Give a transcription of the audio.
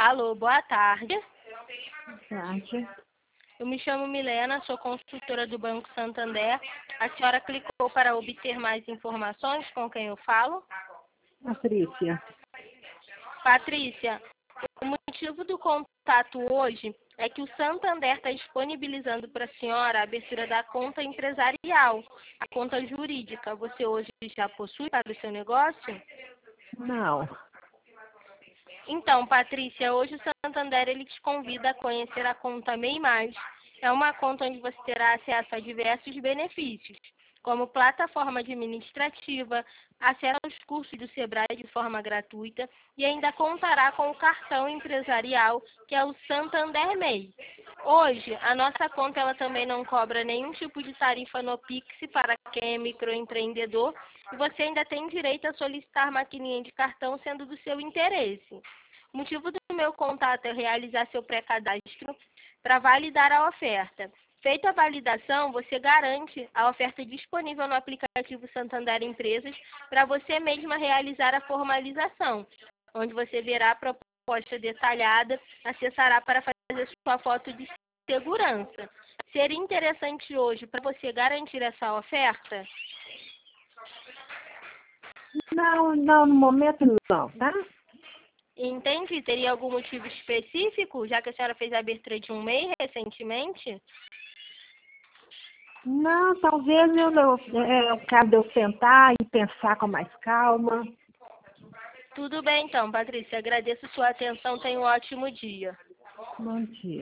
Alô, boa tarde. Boa tarde. Eu me chamo Milena, sou consultora do Banco Santander. A senhora clicou para obter mais informações, com quem eu falo? Patrícia. Patrícia, o motivo do contato hoje é que o Santander está disponibilizando para a senhora a abertura da conta empresarial, a conta jurídica. Você hoje já possui para o seu negócio? Não. Então, Patrícia, hoje o Santander ele te convida a conhecer a conta MEI Mais. É uma conta onde você terá acesso a diversos benefícios, como plataforma administrativa, acesso aos cursos do Sebrae de forma gratuita e ainda contará com o cartão empresarial, que é o Santander MEI. Hoje, a nossa conta ela também não cobra nenhum tipo de tarifa no Pix para quem é microempreendedor e você ainda tem direito a solicitar maquininha de cartão sendo do seu interesse. O motivo do meu contato é realizar seu pré-cadastro para validar a oferta. Feita a validação, você garante a oferta disponível no aplicativo Santander Empresas para você mesma realizar a formalização, onde você verá a proposta detalhada, acessará para fazer sua foto de segurança. Seria interessante hoje para você garantir essa oferta? Não, no momento não, tá? Entendi. Teria algum motivo específico, já que a senhora fez a abertura de um MEI recentemente? Não, talvez é o caso de eu sentar e pensar com mais calma. Tudo bem então, Patrícia. Agradeço sua atenção. Tenha um ótimo dia. Bom dia.